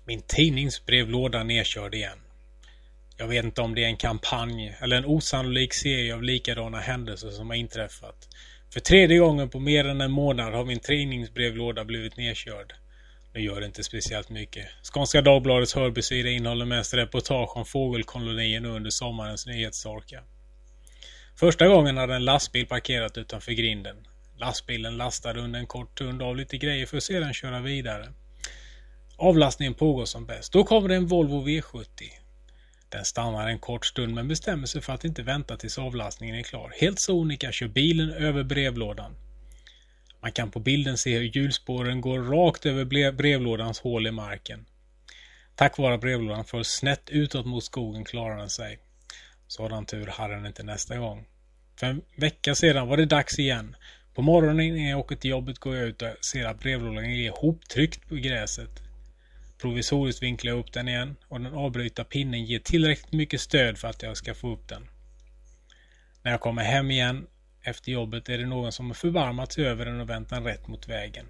Min tidningsbrevlåda nedkörd igen. Jag vet inte om det är en kampanj eller en osannolik serie av likadana händelser som har inträffat. För tredje gången på mer än en månad har min tidningsbrevlåda blivit nedkörd. Nu gör det inte speciellt mycket. Skånska Dagbladets hörbesida innehåller mest reportage om fågelkolonien under sommarens nyhetstorka. Första gången hade en lastbil parkerat utanför grinden. Lastbilen lastade under en kort stund av lite grejer för att sedan köra vidare. Avlastningen pågår som bäst. Då kommer det en Volvo V70. Den stannar en kort stund men bestämmer sig för att inte vänta tills avlastningen är klar. Helt sonika kör bilen över brevlådan. Man kan på bilden se hur hjulspåren går rakt över brevlådans hål i marken. Tack vare brevlådan föll snett utåt mot skogen klarar den sig. Sådan tur hade den inte nästa gång. För en vecka sedan var det dags igen. På morgonen innan jag åker till jobbet går jag ut och ser att brevlådan är hoptryckt på gräset. Provisoriskt vinklar jag upp den igen och den avbryta pinnen ger tillräckligt mycket stöd för att jag ska få upp den. När jag kommer hem igen efter jobbet är det någon som har förvarmat sig över den och vänt den rätt mot vägen.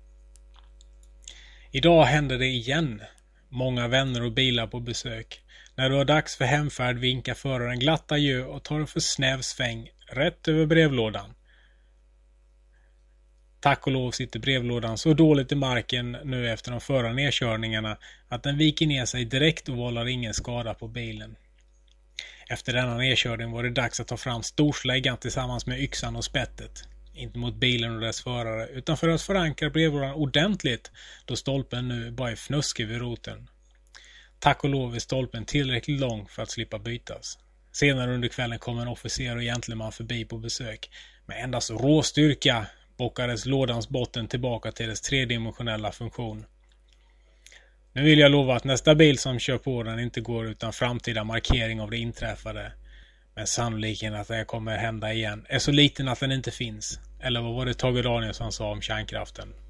Idag händer det igen. Många vänner och bilar på besök. När det var dags för hemfärd vinkar föraren glatt adjö och tar en för snäv sväng rätt över brevlådan. Tack och lov sitter brevlådan så dåligt i marken nu efter de förra nedkörningarna att den viker ner sig direkt och vållar ingen skada på bilen. Efter denna nedkörning var det dags att ta fram storsläggan tillsammans med yxan och spettet. Inte mot bilen och dess förare utan för att förankra brevlådan ordentligt då stolpen nu bara är fnuskig vid roten. Tack och lov är stolpen tillräckligt lång för att slippa bytas. Senare under kvällen kom en officer och gentleman förbi på besök. Med endast råstyrka bockades lådans botten tillbaka till dess tredimensionella funktion. Nu vill jag lova att nästa bil som kör på den inte går utan framtida markering av det inträffade. Men sannolikheten att det kommer hända igen är så liten att den inte finns. Eller vad var det Tage Danielsson sa om kärnkraften?